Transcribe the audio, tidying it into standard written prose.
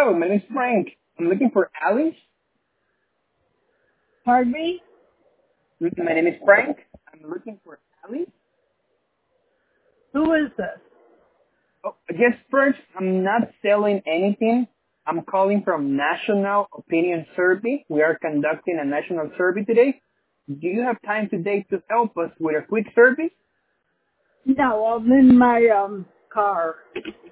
Hello, my name is Frank. I'm looking for Alice. Pardon me? My name is Frank. I'm looking for Alice. Who is this? Oh, just first, I'm not selling anything. I'm calling from National Opinion Survey. We are conducting a national survey today. Do you have time today to help us with a quick survey? No, I'm in my car.